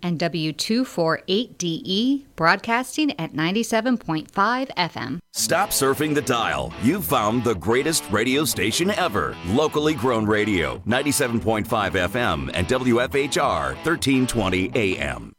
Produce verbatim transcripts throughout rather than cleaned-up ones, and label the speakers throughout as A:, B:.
A: and W two forty-eight D E, broadcasting at ninety-seven point five F M.
B: Stop surfing the dial. You've found the greatest radio station ever. Locally grown radio, ninety-seven point five F M and W F H R, thirteen twenty A M.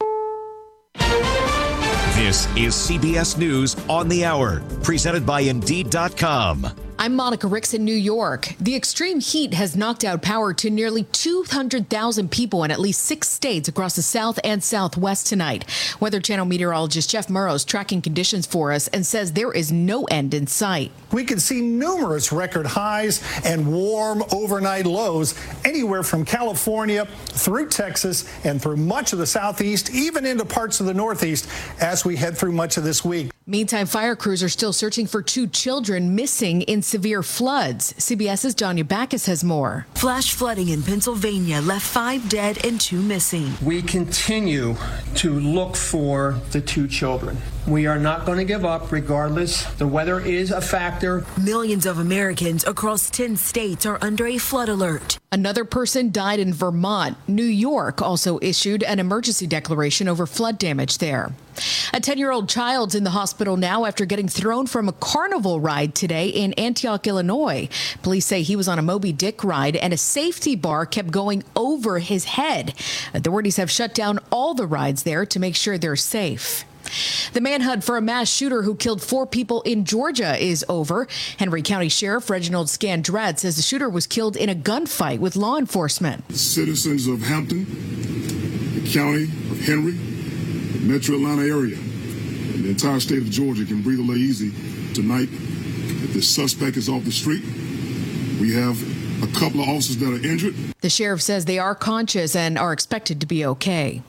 C: This is C B S News on the Hour, presented by Indeed dot com.
D: I'm Monica Ricks in New York. The extreme heat has knocked out power to nearly two hundred thousand people in at least six states across the South and Southwest tonight. Weather Channel meteorologist Jeff Murrow's tracking conditions for us and says there is no end in sight.
E: We could see numerous record highs and warm overnight lows anywhere from California through Texas and through much of the Southeast, even into parts of the Northeast as we head through much of this week.
D: Meantime, fire crews are still searching for two children missing in severe floods. CBS's Danya Backus has more.
F: Flash flooding in Pennsylvania left five dead and two missing.
G: We continue to look for the two children. We are not going to give up regardless. The weather is a factor.
F: Millions of Americans across ten states are under a flood alert.
D: Another person died in Vermont. New York also issued an emergency declaration over flood damage there. A ten-year-old child's in the hospital now after getting thrown from a carnival ride today in Antioch, Illinois. Police say he was on a Moby Dick ride and a safety bar kept going over his head. Authorities have shut down all the rides there to make sure they're safe. The manhunt for a mass shooter who killed four people in Georgia is over. Henry County Sheriff Reginald Scandrett says the shooter was killed in a gunfight with law enforcement.
H: Citizens of Hampton, the county of Henry, the metro Atlanta area, and the entire state of Georgia can breathe a little easy tonight that this suspect is off the street. We have a couple of officers that are injured.
D: The sheriff says they are conscious and are expected to be okay.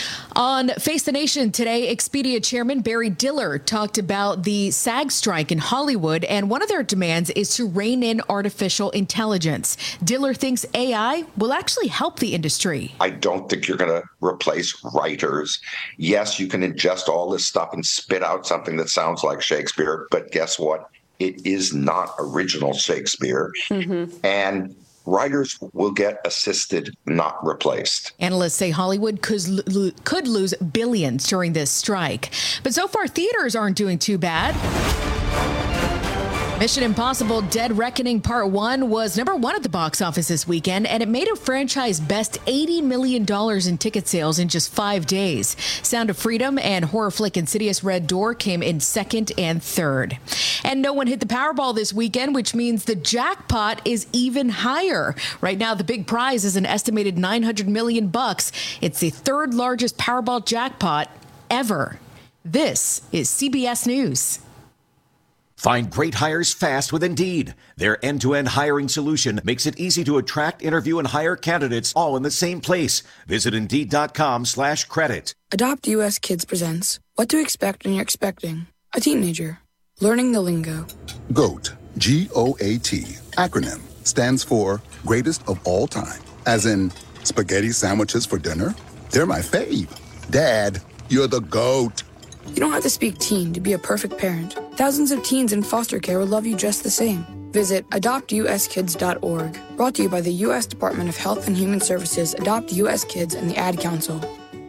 D: On Face the Nation today, Expedia chairman Barry Diller talked about the SAG strike in Hollywood, and one of their demands is to rein in artificial intelligence. Diller thinks A I will actually help the industry.
I: I don't think you're going to replace writers. Yes, you can ingest all this stuff and spit out something that sounds like Shakespeare, but guess what? It is not original Shakespeare. Mm-hmm. And writers will get assisted, not replaced.
D: Analysts say Hollywood could, could lose billions during this strike. But so far, theaters aren't doing too bad. Mission Impossible Dead Reckoning Part one was number one at the box office this weekend, and it made a franchise best eighty million dollars in ticket sales in just five days. Sound of Freedom and horror flick Insidious Red Door came in second and third. And no one hit the Powerball this weekend, which means the jackpot is even higher. Right now, the big prize is an estimated nine hundred million bucks. It's the third largest Powerball jackpot ever. This is C B S News.
C: Find great hires fast with Indeed. Their end-to-end hiring solution makes it easy to attract, interview, and hire candidates all in the same place. Visit Indeed.com slash credit.
J: Adopt U S Kids presents What to Expect When You're Expecting a Teenager. Learning the lingo.
K: GOAT, G O A T, acronym, stands for Greatest of All Time. As in, spaghetti sandwiches for dinner? They're my fave. Dad, you're the GOAT.
J: You don't have to speak teen to be a perfect parent. Thousands of teens in foster care will love you just the same. Visit adopt u s kids dot org. Brought to you by the U S Department of Health and Human Services, Adopt U S Kids, and the Ad Council.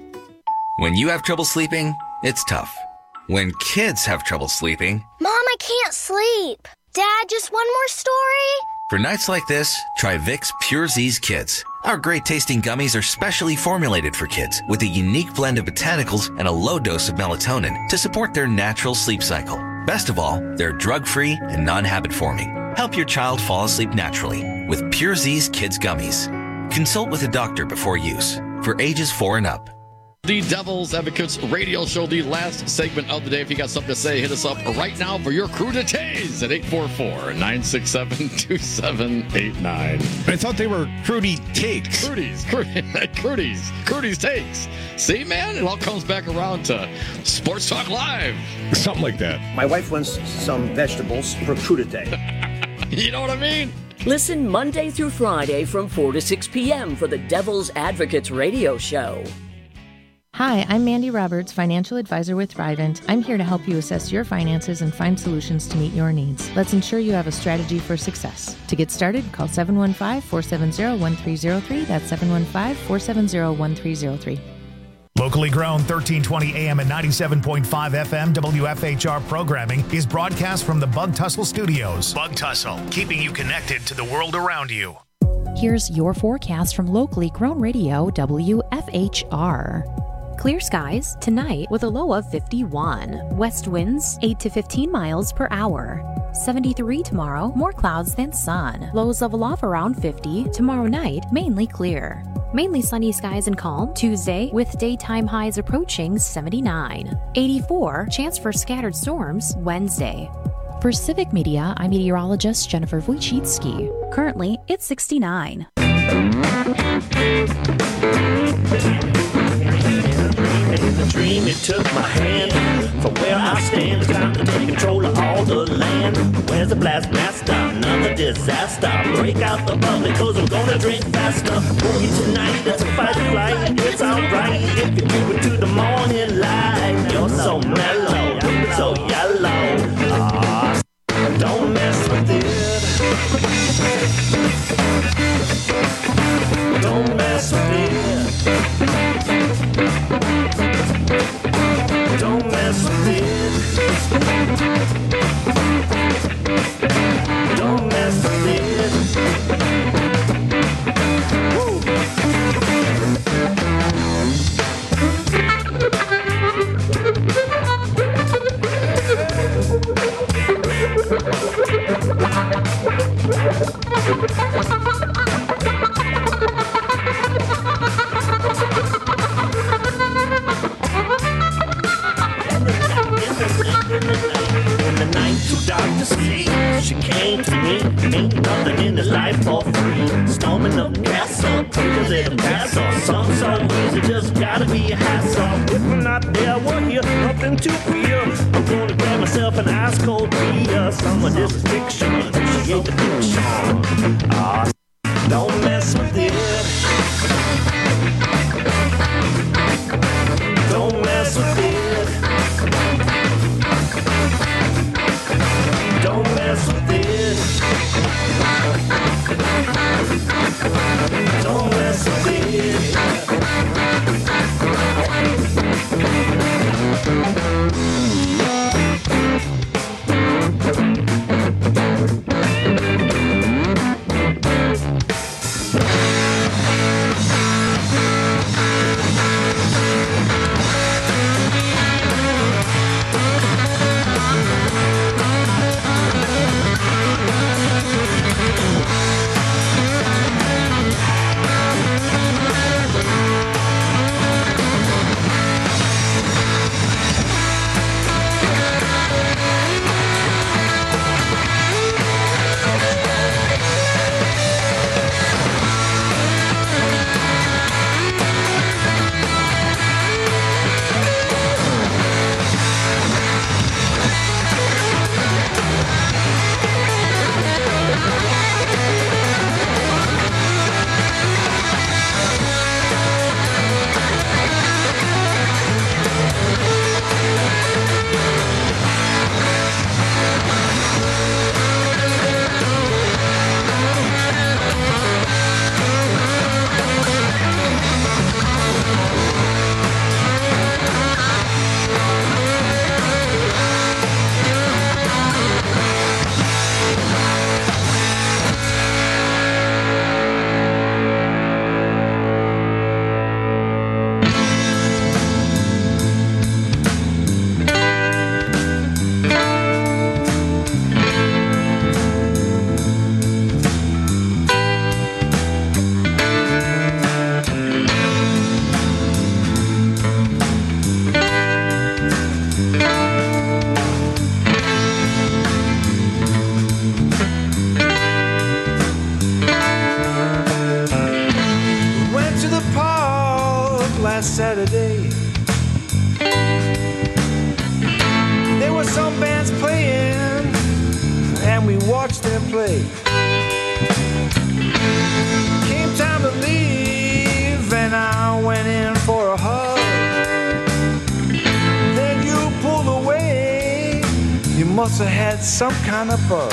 L: When you have trouble sleeping, it's tough. When kids have trouble sleeping...
M: Mom, I can't sleep. Dad, just one more story?
L: For nights like this, try Vicks Pure Z's Kids. Our great-tasting gummies are specially formulated for kids with a unique blend of botanicals and a low dose of melatonin to support their natural sleep cycle. Best of all, they're drug-free and non-habit forming. Help your child fall asleep naturally with Pure Z's Kids Gummies. Consult with a doctor before use. For ages four and up.
N: The Devil's Advocates radio show, the last segment of the day. If you got something to say, hit us up right now for your crudités at eight four four, nine six seven, two seven eight nine.
O: I thought they were Crudy Takes.
N: Crudies, Crudies, Crudies Takes. See, man, it all comes back around to Sports Talk Live.
O: Something like that.
P: My wife wants some vegetables for crudité.
N: You know what I mean?
Q: Listen Monday through Friday from four to six p.m. for the Devil's Advocates radio show.
R: Hi, I'm Mandy Roberts, financial advisor with Thrivent. I'm here to help you assess your finances and find solutions to meet your needs. Let's ensure you have a strategy for success. To get started, call seven one five, four seven zero, one three zero three. That's seven one five, four seven zero, one three zero three.
S: Locally grown thirteen twenty A M and ninety-seven point five F M W F H R programming is broadcast from the Bug Tussle Studios. Bug Tussle, keeping you connected to the world around you.
T: Here's your forecast from locally grown radio W F H R. Clear skies tonight with a low of fifty-one. West winds eight to fifteen miles per hour. seventy-three tomorrow, more clouds than sun. Lows level off around fifty. Tomorrow night, mainly clear. Mainly sunny skies and calm. Tuesday, with daytime highs approaching seventy-nine. eighty-four, chance for scattered storms Wednesday. For Civic Media, I'm meteorologist Jennifer Wojcicki. Currently, it's sixty-nine.
U: The dream, it took my hand from where I stand. It's time to take control of all the land. Where's the blast master? Another disaster. Break out the bubbly, cause we're gonna drink faster. Boogie tonight, that's a fight or flight. It's alright if you do it to the morning light. You're so mellow, so yellow. Ah, don't mess with it. Don't mess with it. Don't mess with it. Don't mess with it. Woo. She came to me, ain't nothing in this life for free. Storming up castle, pretty little castle. Some so easy, just gotta be a hassle. If we're not there, we're here, nothing to fear. I'm gonna grab myself an ice cold beer. Some of this is fiction, she ain't the fiction. Ah, don't mess with it. Don't mess with it. Don't mess with it. Don't mess with it.
V: last Saturday. There were some bands playing, and we watched them play. Came time to leave, and I went in for a hug. Then you pulled away. You must have had some kind of bug.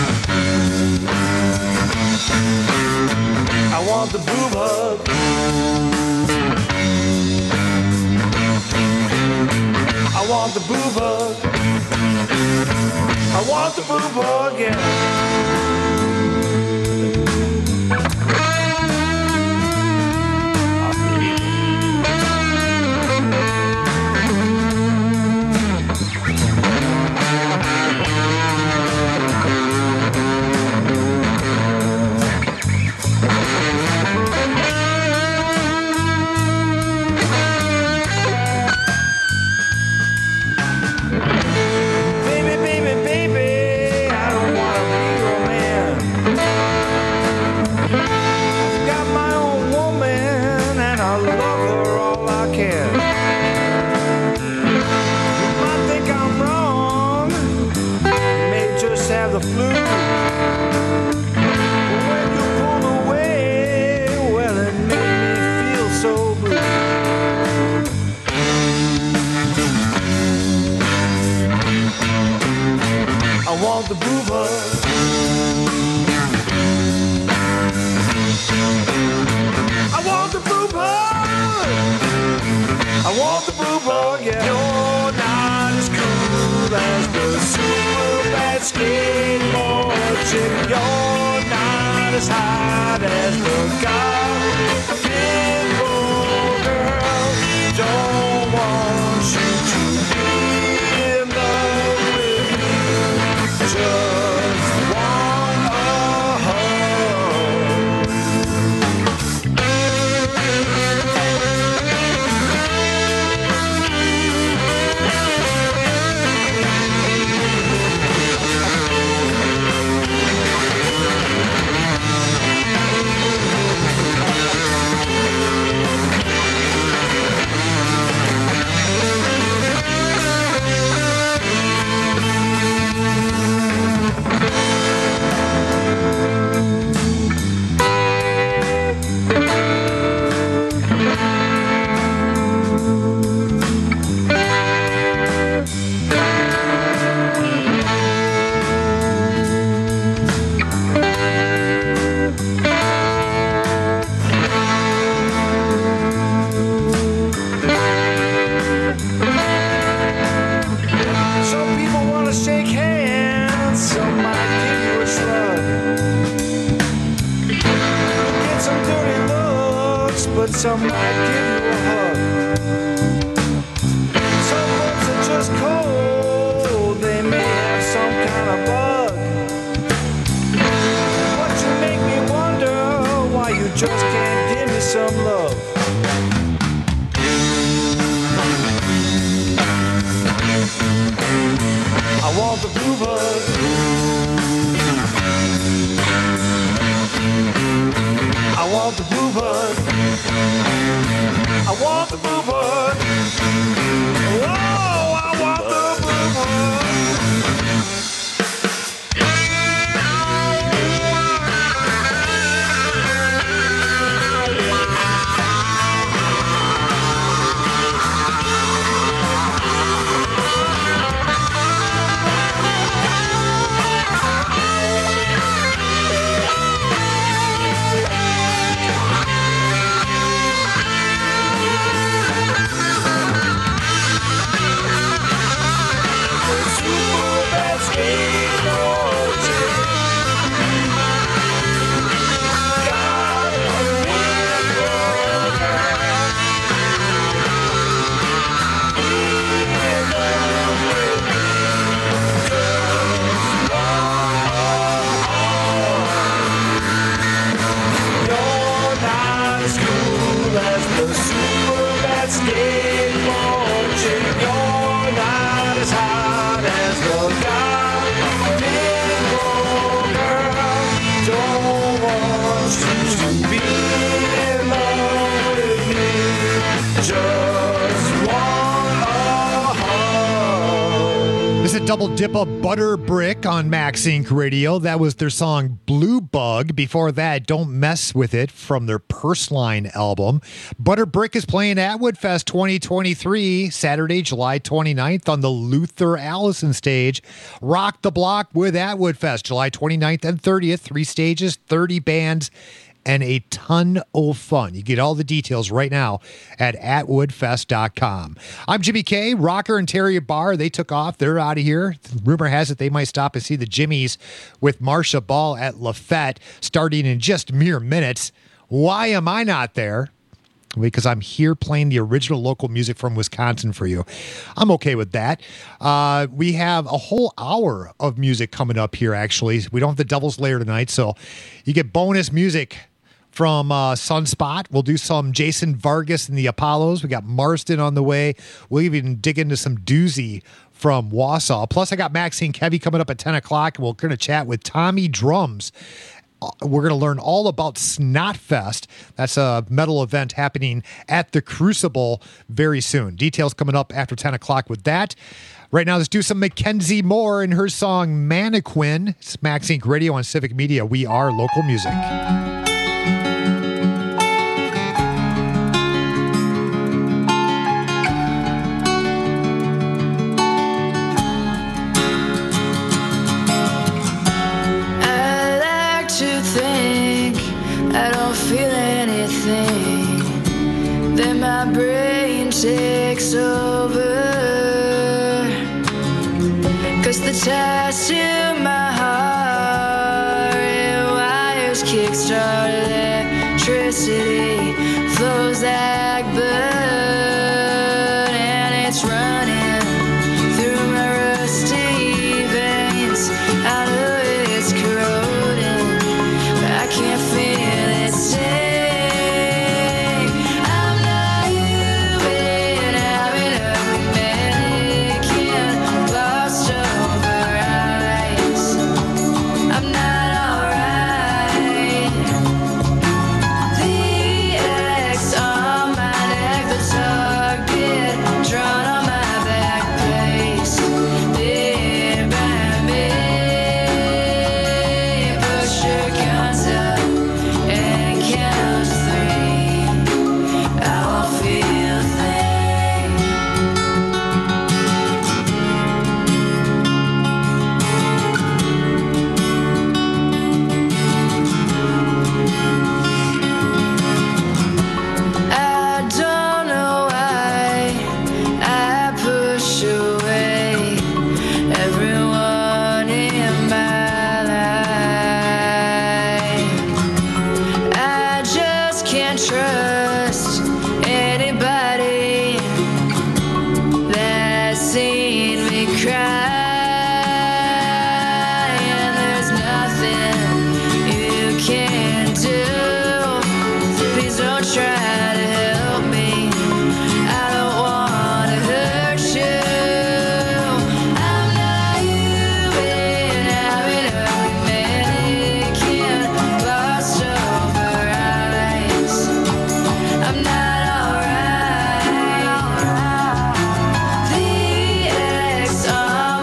V: I want the boob hug. want the boo bug. I want the boo bug, yeah. The flu. When you pulled away, well, it made me feel so blue. I want the boo bug. I want the boo bug. I want the boo bug, yeah. You're not as cool as the super bad skateboard chick. You're not as hot as the goddamn girl. Don't want you to be in love with me. Just want a hug. Some might give you a hug. Some folks are just cold. They may have some kind of bug. But you make me wonder why you just can't give me some love. I want the blue bug. I want the blue bug. I want the blue bug. Oh, I want the blue bug.
A: Double dip of Butter Brick on Max Incorporated. Radio. That was their song Blue Bug. Before that, Don't Mess With It from their Purseline album. Butter Brick is playing at Woodfest twenty twenty-three, Saturday, July twenty-ninth on the Luther Allison stage. Rock the Block with Atwood Fest, July twenty-ninth and thirtieth. Three stages, thirty bands. and a ton of fun. You get all the details right now at atwood fest dot com. I'm Jimmy K. Rocker and Terry Barr, they took off. They're out of here. Rumor has it they might stop and see the Jimmies with Marsha Ball at Lafette starting in just mere minutes. Why am I not there? Because I'm here playing the original local music from Wisconsin for you. I'm okay with that. Uh, we have a whole hour of music coming up here, actually. We don't have the Devil's Lair tonight, so you get bonus music from uh, Sunspot. We'll do some Jason Vargas and the Apollos. We got Marston on the way. We'll even dig into some doozy from Wausau. Plus, I got Maxine Kevy coming up at ten o'clock, and we're going to chat with Tommy Drums. We're going to learn all about Snotfest. That's a metal event happening at the Crucible very soon. Details coming up after ten o'clock with that. Right now, let's do some Mackenzie Moore and her song Mannequin. It's Max Inc Radio on Civic Media. We are local music.
B: My brain takes over, 'cause the ties to my heart and wires kickstart electricity flows like blood, and it's running through my rusty veins. I know it's corroding, but I can't feel it stay. The ex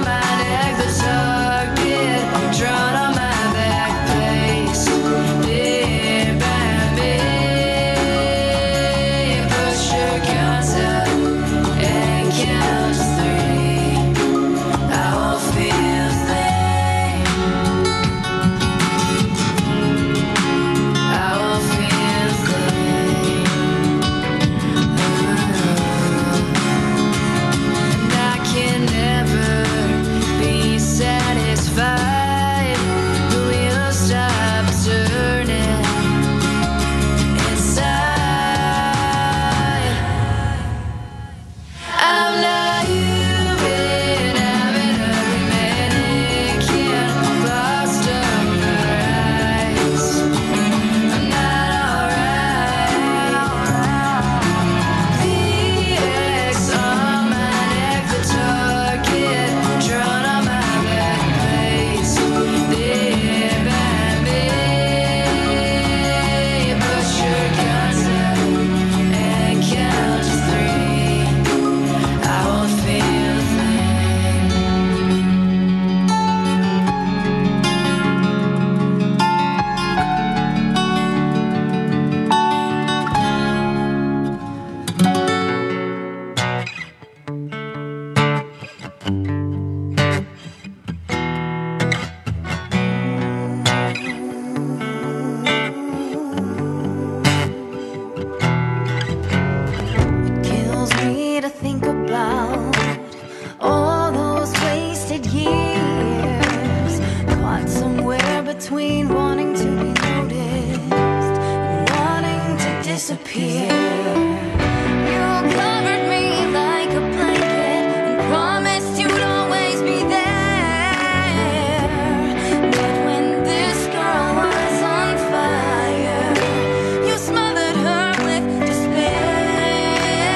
B: disappear. You covered me like a blanket and promised you'd always be there. But when this girl was on fire, you smothered her with despair.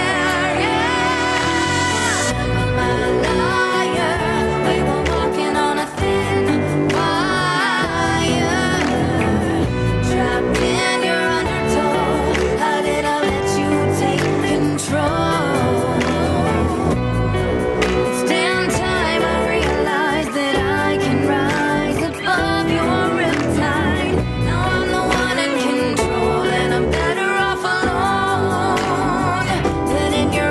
B: Yeah, my liar, we were walking on a thin wire, trapped in your undertow. How did I let you take control? It's damn time I realized that I can rise above your riptide. Now I'm the one in control, and I'm better off alone than in your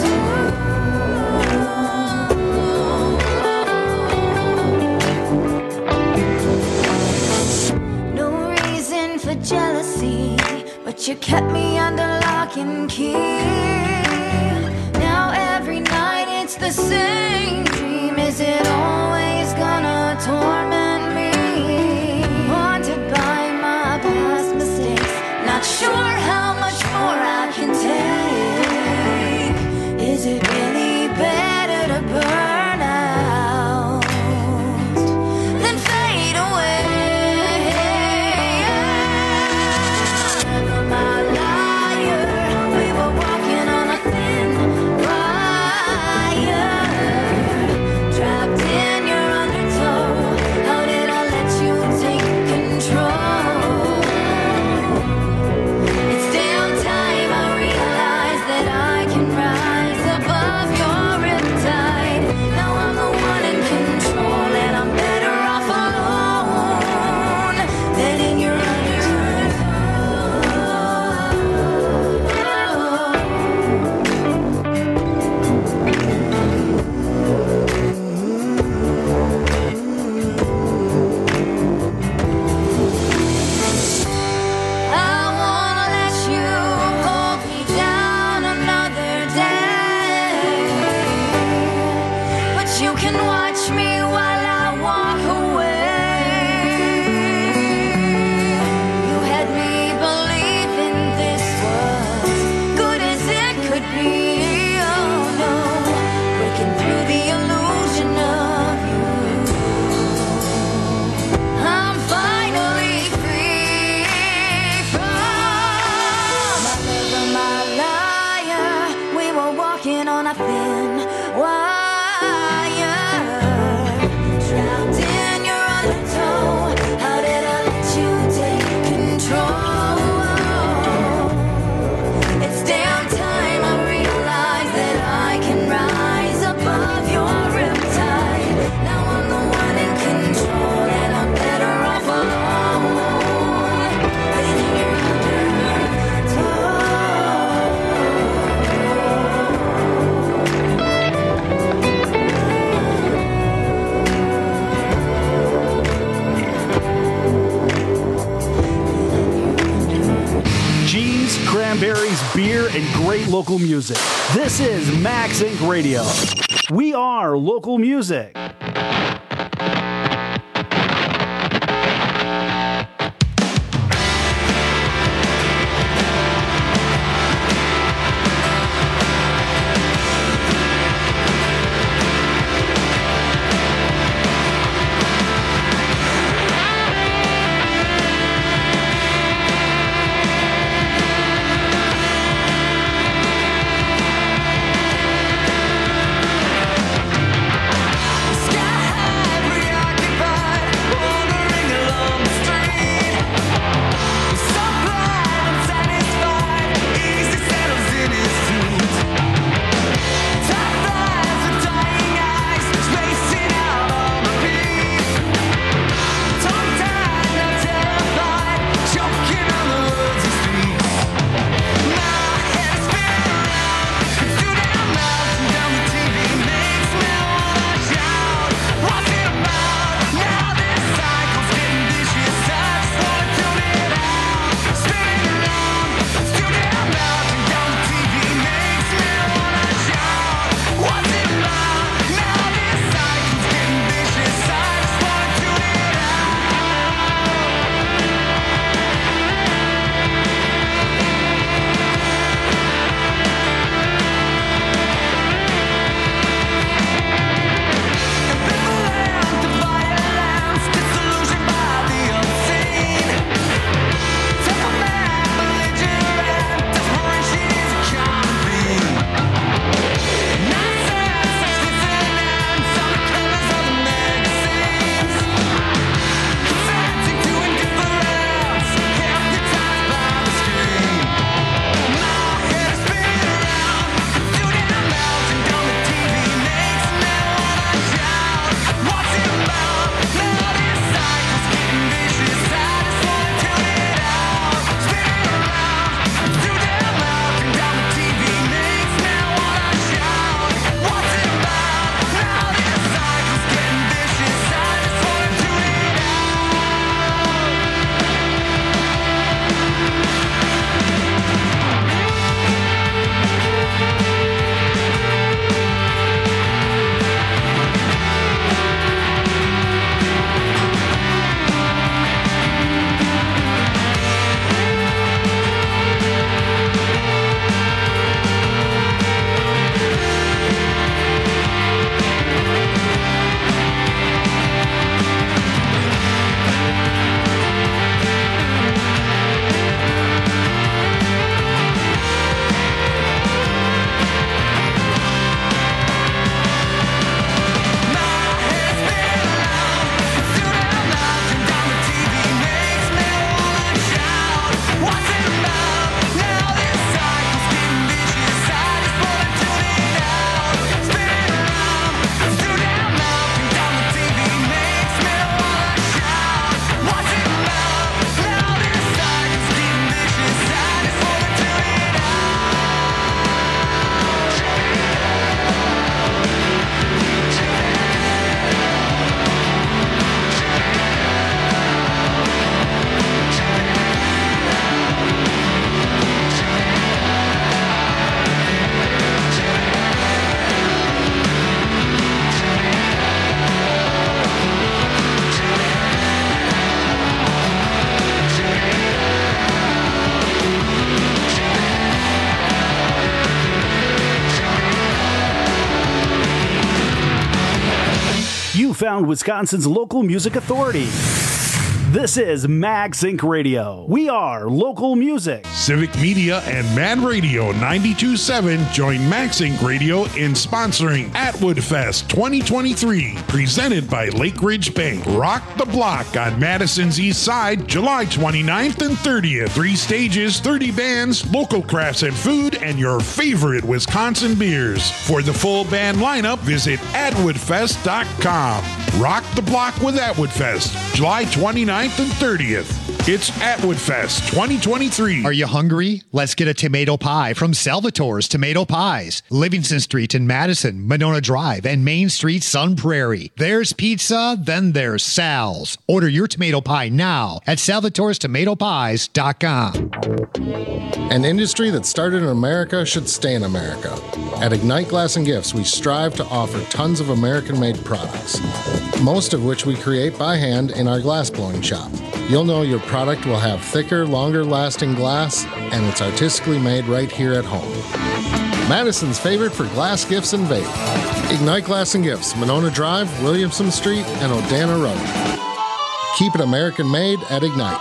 B: undertow. No reason for jealousy, but you kept me under lock and key. Now every night it's the same dream. Is it always gonna torment me? Haunted by my past mistakes, not sure how much more I can take. Is it really better to burn out than fade away? My liar, we were walking on a thin wire, trapped in your undertow. How did I let you take control? It's damn time I realized that I can rise above your riptide. Now I'm the one in control, and I'm better off alone than in your I wanna let you hold me down another day, but you can watch me while I walk away. You had me believing this was good as it could be. Oh no, breaking through the illusion of you. I'm finally free from my lover, my liar. We were walking on a thin wire, trapped in your undertow. How did I let you take control? It's damn time I realized that I can rise above your riptide. Now I'm the one in control, and I'm better off alone than in your
E: Cheese, cranberries, beer, and great local music. This is Max Inc Radio. We are local music.
B: Sky
E: found Wisconsin's local music authority. This is Max Incorporated. Radio. We are local music.
F: Civic Media and Man Radio ninety-two point seven join Max Incorporated. Radio in sponsoring Atwood Fest twenty twenty-three, presented by Lake Ridge Bank. Rock the Block on Madison's East Side, July twenty-ninth and thirtieth. Three stages, thirty bands, local crafts and food, and your favorite Wisconsin beers. For the full band lineup, visit atwood fest dot com. Rock the Block with Atwood Fest, July twenty-ninth and thirtieth. It's Atwood Fest twenty twenty-three.
A: Are you hungry? Let's get a tomato pie from Salvatore's Tomato Pies. Livingston Street in Madison, Monona Drive, and Main Street, Sun Prairie. There's pizza, then there's Sal's. Order your tomato pie now at salvatores tomato pies dot com.
G: An industry that started in America should stay in America. At Ignite Glass and Gifts, we strive to offer tons of American-made products, most of which we create by hand in our glass blowing shop. You'll know your product will have thicker, longer-lasting glass, and it's artistically made right here at home. Madison's favorite for glass gifts and vape. Ignite Glass and Gifts, Monona Drive, Williamson Street, and Odana Road. Keep it American-made at Ignite.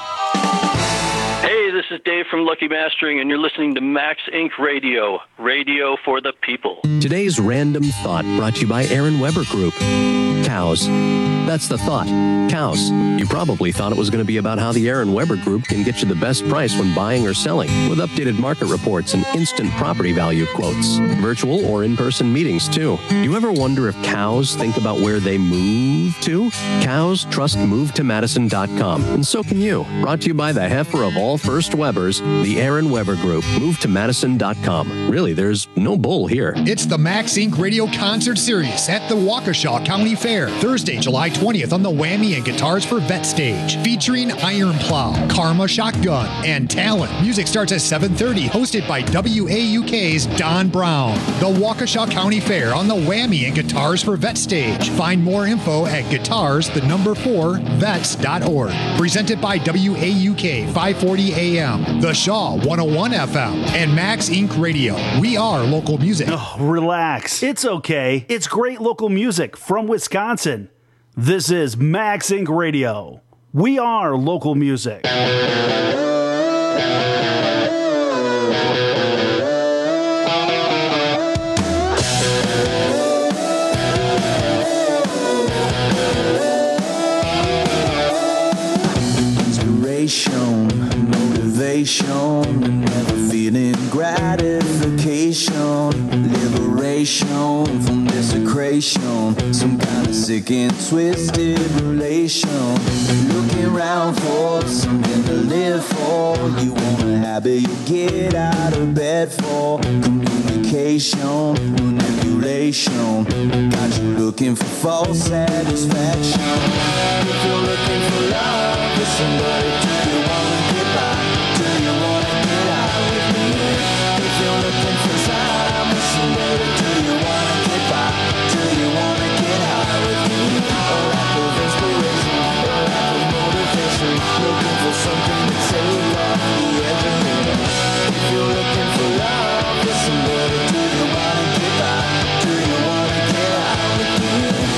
W: Hey, this is Dave from Lucky Mastering, and you're listening to Max Incorporated. Radio, radio for the people.
X: Today's random thought brought to you by Aaron Weber Group. Cows. That's the thought. Cows. You probably thought it was going to be about how the Aaron Weber Group can get you the best price when buying or selling, with updated market reports and instant property value quotes. Virtual or in-person meetings, too. Do you ever wonder if cows think about where they move to? Cows trust move to madison dot com, and so can you. Brought to you by the heifer of all first Webers, the Aaron Weber Group. move to madison dot com. Really, there's no bull here.
A: It's the Max Incorporated. Radio Concert Series at the Waukesha County Fair, Thursday, July twentieth on the Whammy and Guitars for Vet stage, featuring Iron Plow, Karma Shotgun, and Talent. Music starts at seven thirty, hosted by W A U K's Don Brown. The Waukesha County Fair on the Whammy and Guitars for Vet stage. Find more info at guitars, the number four, vets dot org. Presented by W A U K five forty A M, The Shaw one oh one F M, and Max Incorporated. Radio. We are local music.
E: Oh, relax. It's okay. It's great local music from Wisconsin. This is Max Incorporated. Radio. We are local music.
Y: Inspiration, motivation, and never feeling gratification, liberation from desecration, some kind of sick and twisted relation, looking around for something to live for, you want a habit you get out of bed for, communication, manipulation, got you looking for false satisfaction. If you're looking for love with somebody, do you want to get by? Do you want to get out with me? If you're looking for time with somebody, do you want to get by? Do you want to get out with me? A lack of inspiration, a lack of motivation, looking for something to take off the edge of me. If you're looking for love with somebody, do you want to get by? Do you want to get out with me?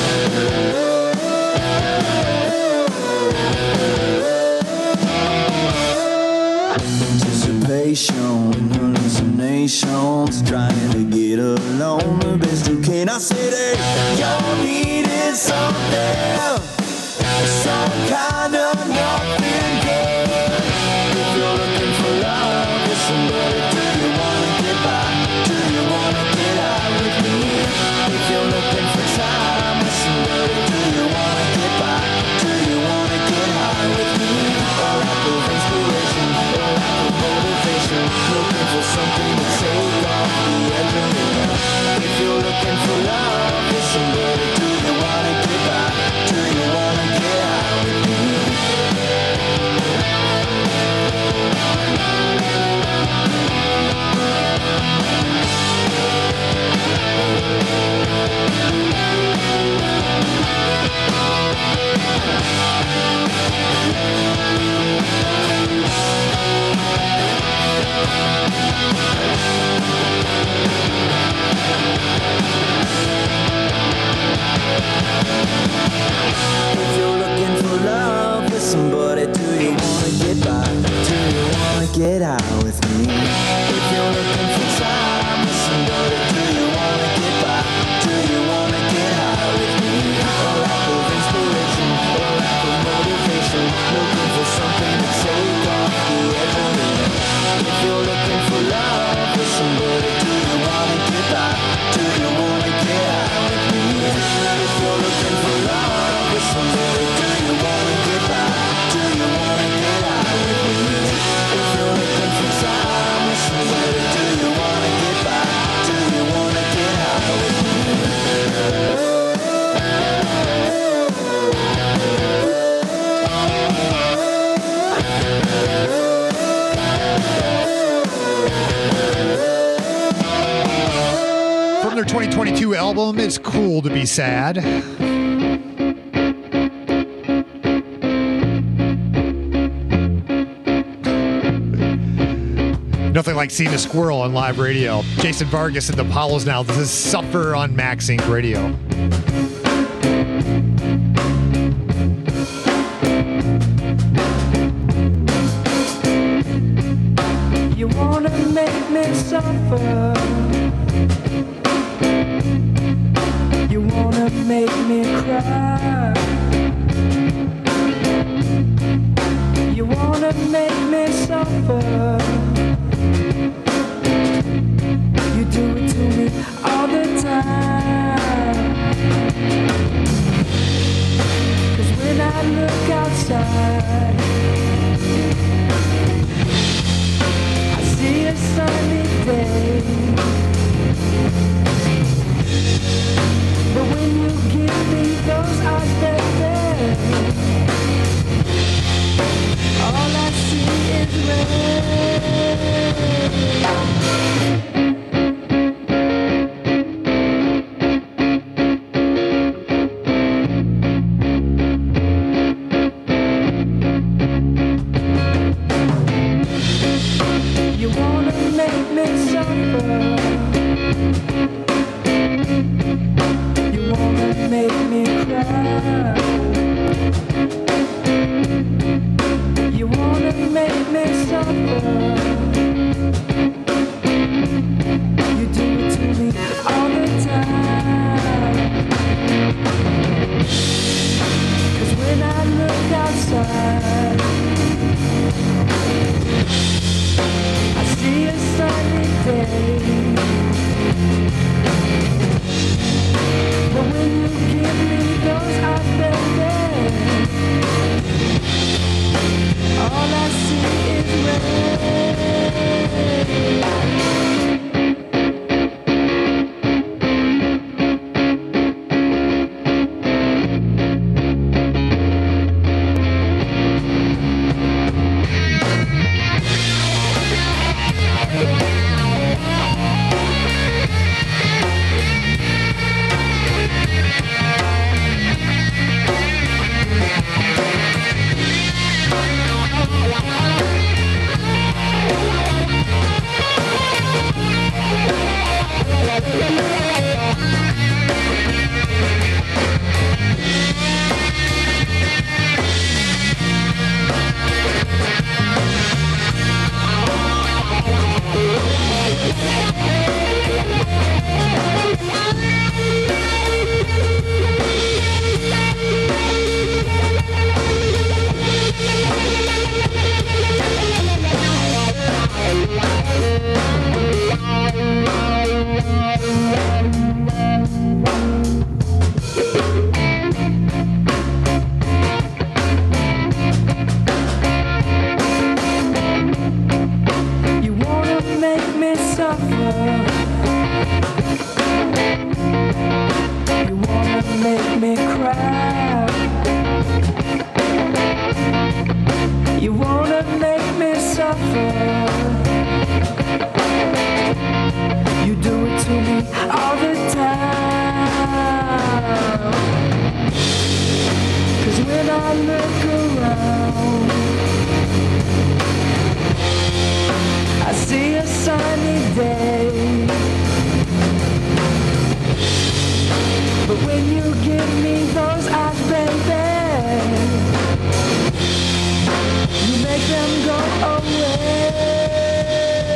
Y: Anticipation, hallucinations, trying to get along the best you can. I said, hey, y'all needed something, some kind of nothing good. If you're looking for love with somebody, do you want to get by? Do you want to get out with me? If you're looking for time with somebody, do you want to get by? Do you want to get high with me? A lack of inspiration, a lack of motivation, looking for something to take off the edge of me. If you're looking for love with somebody, do you want to get by? Do you want to get out with me? me. If you're looking for time with somebody, do you wanna get by? Do you wanna get high with me? A lack of inspiration, a lack of motivation, looking for something to take off the edge of me. If you're looking for love with somebody, do you wanna get by? Do you wanna get high with me? If you're looking for love with somebody, do you wanna get by? Do you wanna get high with me? If you're looking for time with somebody, do you wanna get by? Do you wanna get high with me?
A: From their twenty twenty-two album, It's Cool to Be Sad. Nothing like seeing a squirrel on live radio. Jason Vargas and the Apollos now. This is Suffer on Max Inc Radio.
Y: You wanna make me suffer. You wanna make me cry. You wanna make me suffer. You do it to me all the time. 'Cause when I look outside, I see a sunny day. But when you give me those eyes, baby, all I see is red. You wanna make me suffer. You wanna make me cry. You wanna make me suffer. You do it to me all the time. 'Cause when I look outside, I see a sunny day. But when you give me those eyes, baby, all I see is red. You wanna make me suffer. You wanna make me cry. You wanna make me suffer. You do it to me all the time. 'Cause when I look around, I see a sunny day. But when you give me those eyes, baby, you make them go away.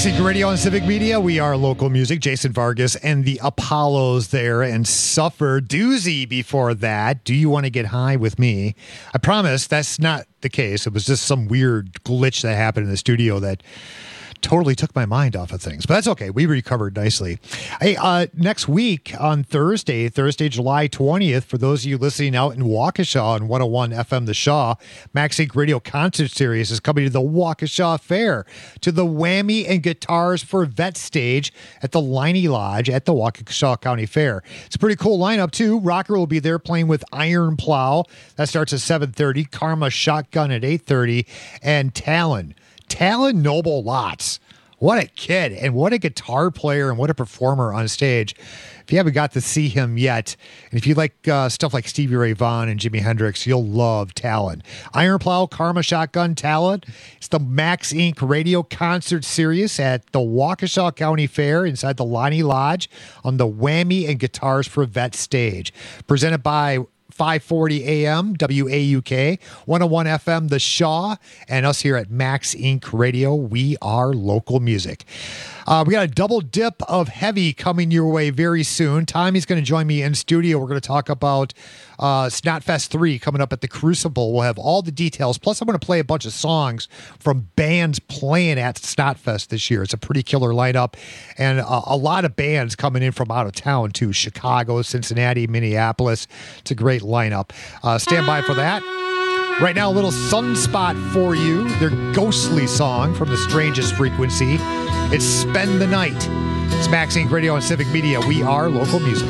A: Maxing Radio and Civic Media. We are local music. Jason Vargas and the Apollos there, and Suffer. Doozy before that. Do you want to get high with me? I promise that's not the case. It was just some weird glitch that happened in the studio that totally took my mind off of things, but that's okay. We recovered nicely. Hey, uh, next week on Thursday, Thursday, July twentieth, for those of you listening out in Waukesha on one oh one F M The Shaw, Max Inc Radio Concert Series is coming to the Waukesha Fair, to the Whammy and Guitars for Vet stage at the Liney Lodge at the Waukesha County Fair. It's a pretty cool lineup, too. Rocker will be there playing with Iron Plow. That starts at seven thirty. Karma Shotgun at eight thirty. And Talon. Talon Noble Lots. What a kid, and what a guitar player, and what a performer on stage. If you haven't got to see him yet, and if you like uh, stuff like Stevie Ray Vaughan and Jimi Hendrix, you'll love Talon. Iron Plow, Karma Shotgun, Talon. It's the Max Incorporated Radio Concert Series at the Waukesha County Fair inside the Lonnie Lodge on the Whammy and Guitars for Vet stage. Presented by five forty A M, W A U K, one oh one F M, The Shaw, and us here at Max Incorporated Radio. We are local music. Uh, we got a double dip of heavy coming your way very soon. Tommy's going to join me in studio. We're going to talk about uh, Snotfest three coming up at the Crucible. We'll have all the details. Plus, I'm going to play a bunch of songs from bands playing at Snotfest this year. It's a pretty killer lineup, and uh, a lot of bands coming in from out of town, too. Chicago, Cincinnati, Minneapolis. It's a great lineup. Uh, stand by for that. Right now, a little Sunspot for you. Their ghostly song from The Strangest Frequency. It's Spend the Night. It's Max Incorporated Radio and Civic Media. We are local music.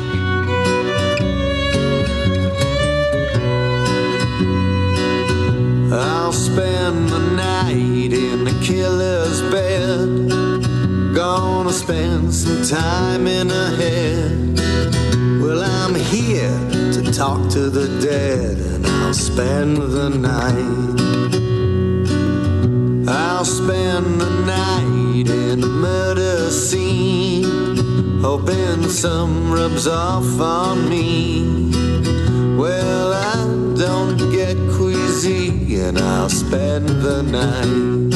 Y: I'll spend the night in the killer's bed. Gonna spend some time in ahead. Well, I'm here to talk to the dead, and I'll spend the night. I'll spend the night in a murder scene, hoping some rubs off on me. Well, I don't get queasy, and I'll spend the night.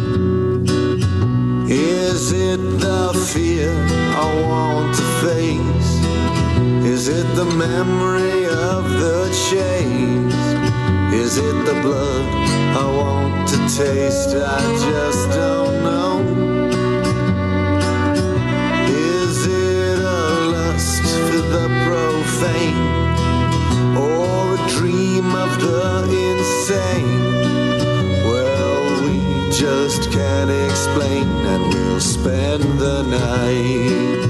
Y: Is it the fear I want to face? Is it the memory of the chase? Is it the blood I want to taste? I just don't know. Is it a lust for the profane, or a dream of the insane? Well, we just can't explain, and we'll spend the night.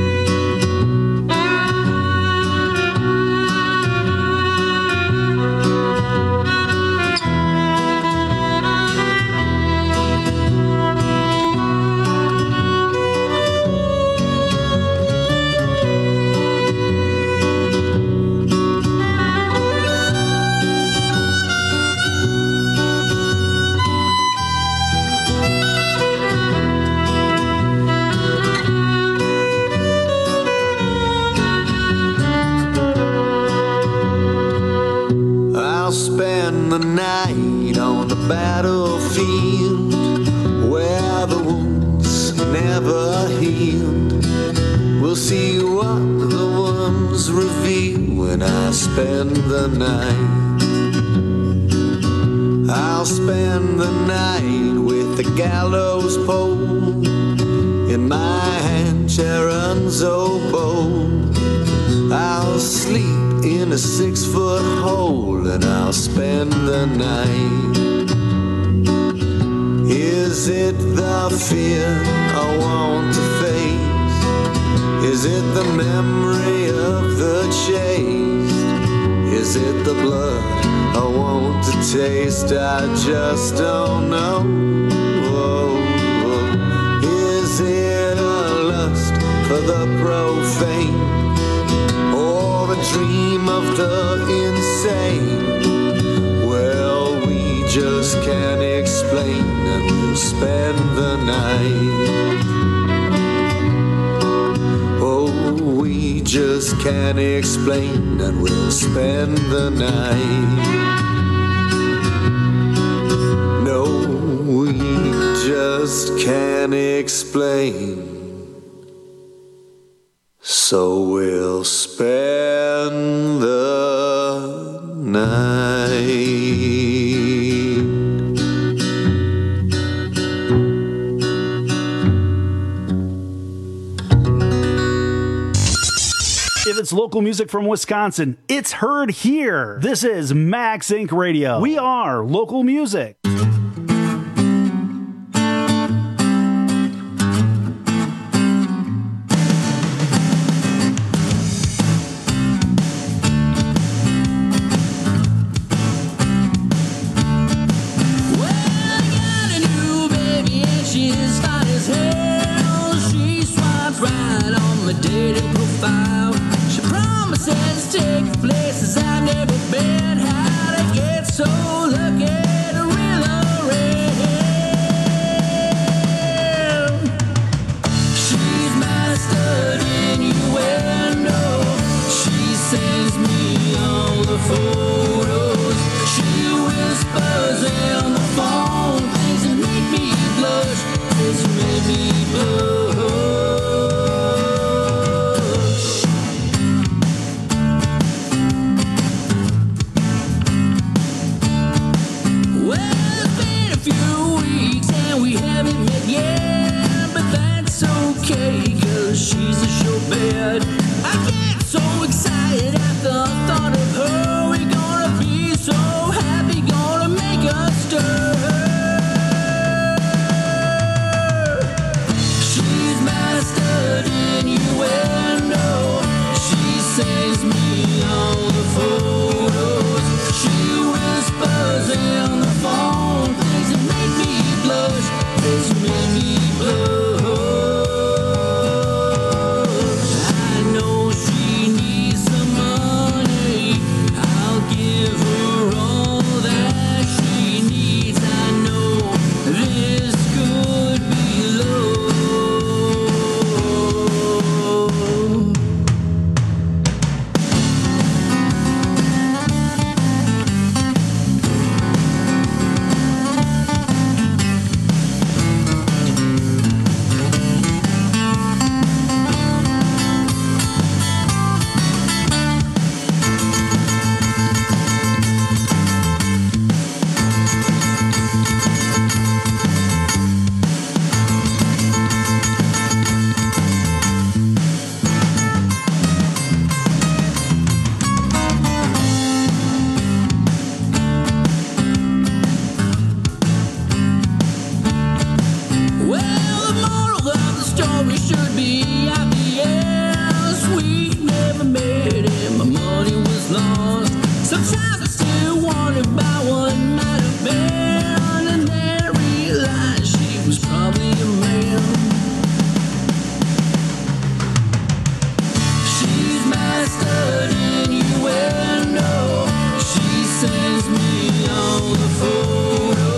Y: The night on the battlefield, where the wounds never healed. We'll see what the wounds reveal when I spend the night. I'll spend the night with the gallows pole in my hand, Sharon's oboe. I'll sleep in a six-foot hole, and I'll spend the night. Is it the fear I want to face? Is it the memory of the chase? Is it the blood I want to taste? I just don't know. Oh, oh. Is it a lust for the profane, or a dream of the insane? Well, we just can't explain, and we'll spend the night. Oh, we just can't explain, and we'll spend the night. No, we just
C: just can't explain. So we'll spend the night.
E: If it's local music from Wisconsin, it's heard here. This is Max Inc Radio. We are local music.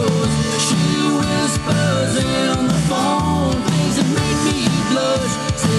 D: Things that make me blush.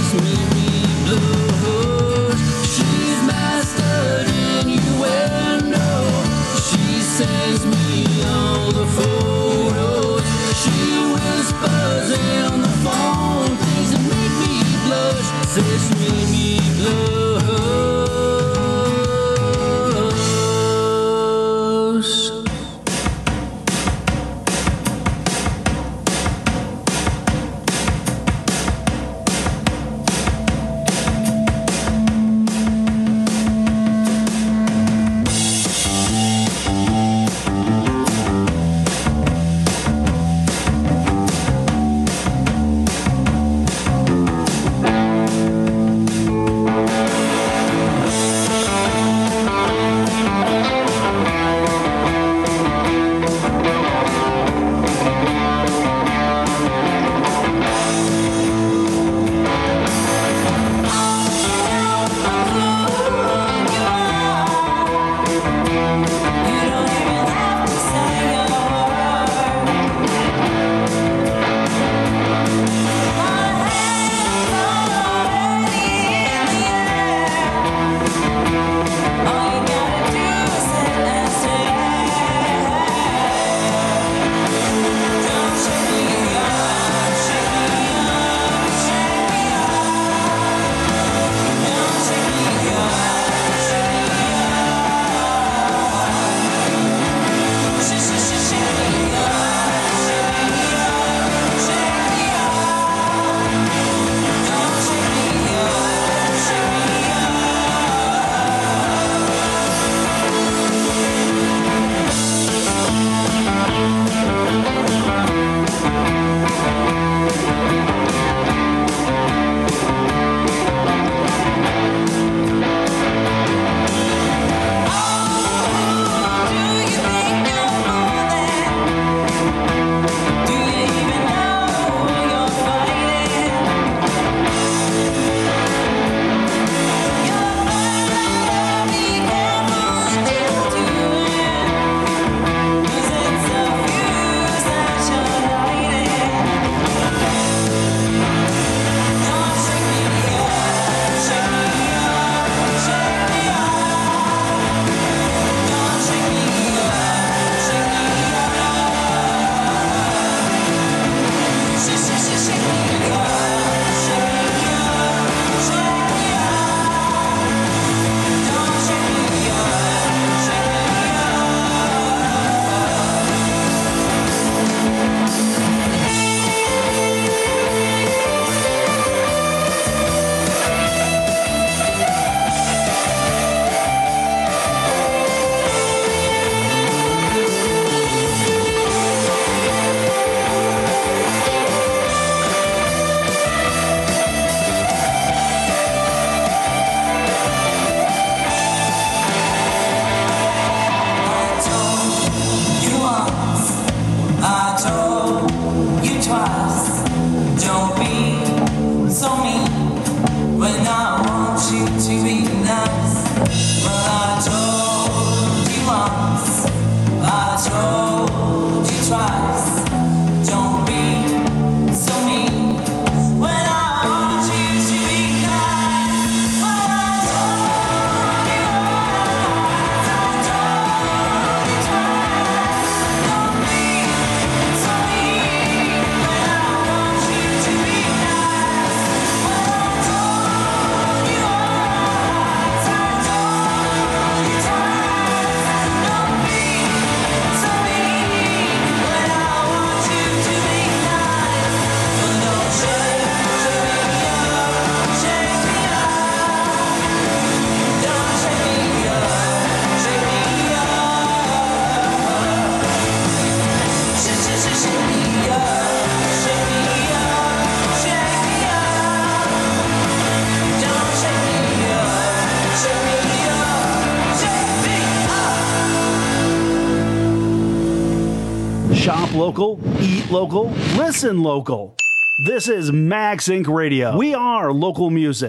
E: local, eat local, listen local. This is Max Incorporated. Radio. We are local music.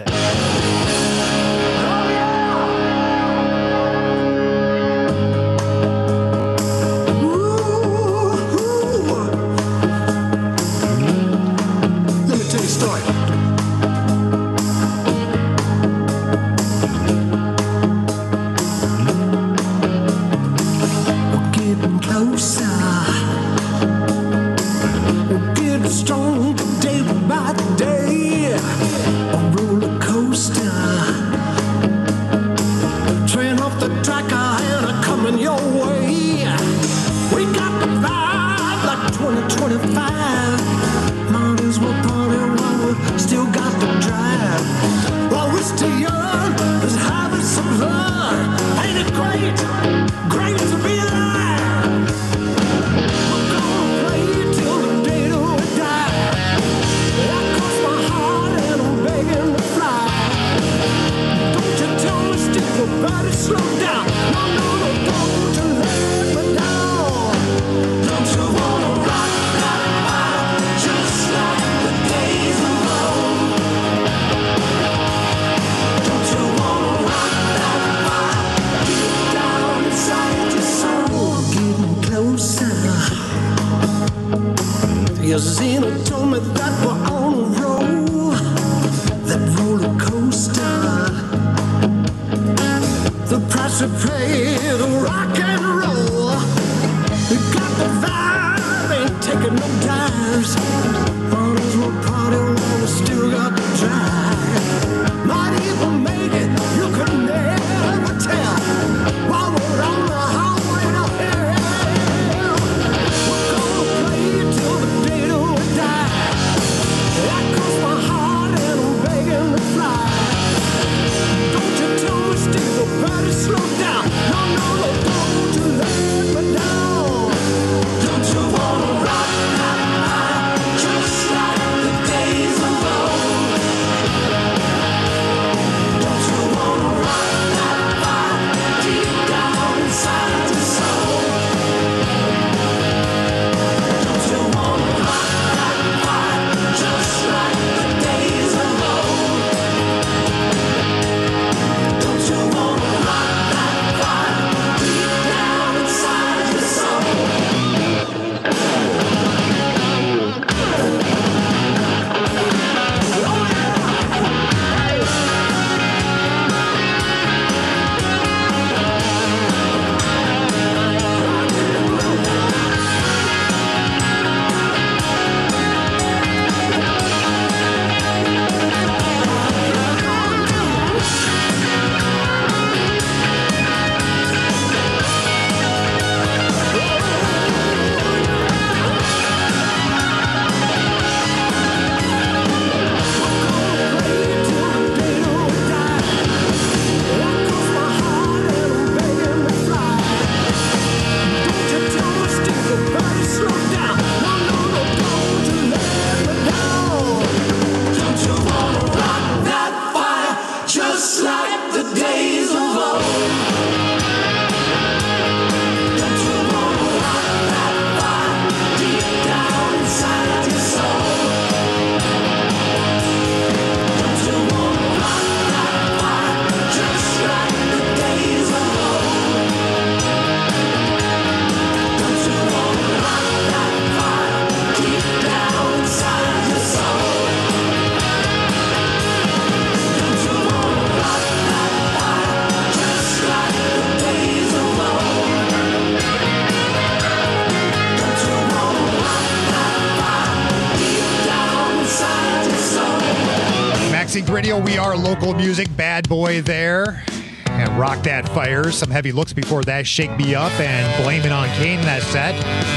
A: Radio, we are local music. Bad Boy there. And Rock That Fire. Some heavy looks before that. Shake Me Up and Blame It on Kane in that set.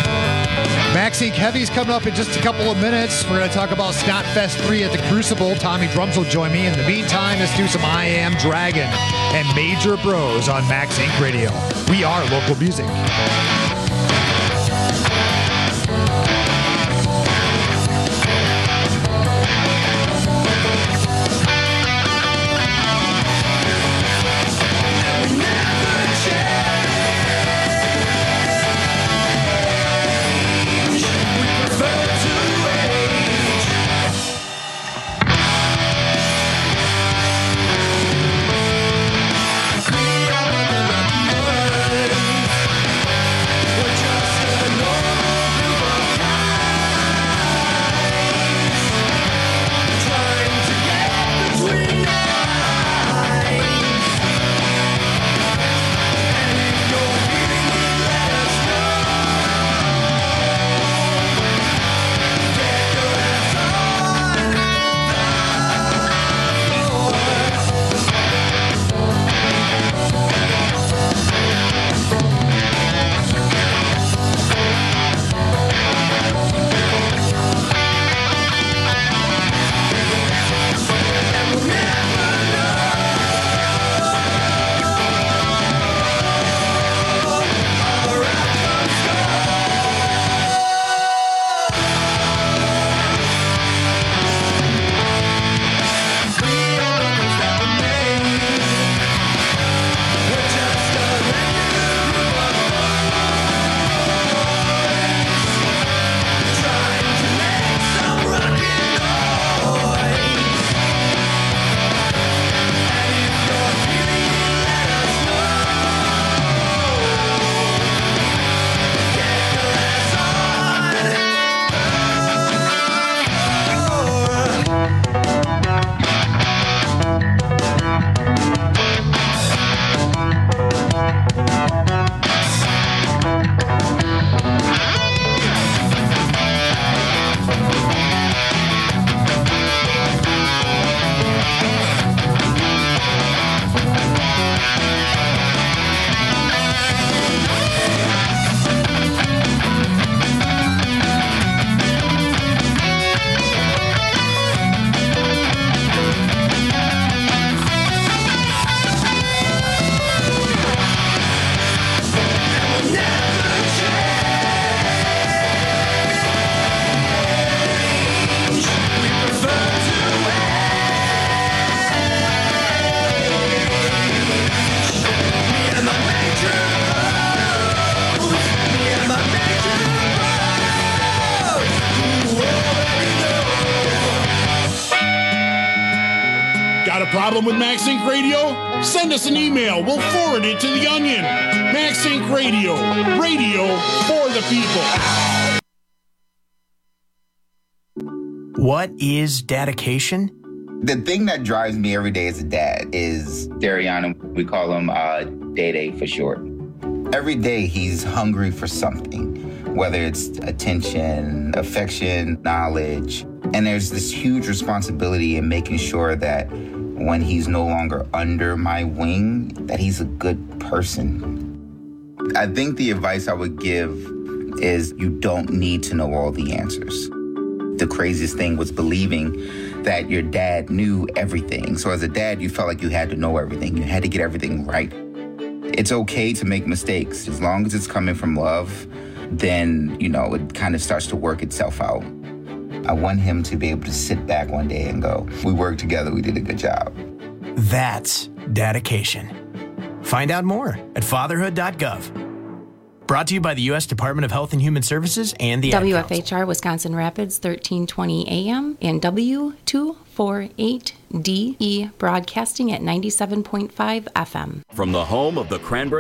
A: Max Inc Heavy's coming up in just a couple of minutes. We're going to talk about Snotfest three at the Crucible. Tommy Drums will join me. In the meantime, let's do some I Am Dragon and Major Bros on Max Inc Radio. We are local music.
V: Never change.
F: Got a problem with MaxInc Radio? Send us an email. We'll forward it to the Onion. MaxInc Radio. Radio for the people.
D: What is dedication?
H: The thing that drives me every day as a dad is Dariana. We call him uh, Day-Day for short. Every day he's hungry for something, whether it's attention, affection, knowledge. And there's this huge responsibility in making sure that when he's no longer under my wing, that he's a good person. I think the advice I would give is you don't need to know all the answers. The craziest thing was believing that your dad knew everything. So as a dad, you felt like you had to know everything. You had to get everything right. It's okay to make mistakes. As long as it's coming from love, then, you know, it kind of starts to work itself out. I want him to be able to sit back one day and go, we worked together, we did a good job.
D: That's dedication. Find out more at fatherhood dot gov. Brought to you by the U S Department of Health and Human Services and the
T: W F H R Wisconsin Rapids, thirteen twenty A M and W two forty-eight D E broadcasting at ninety-seven point five F M.
I: From the home of the Cranberry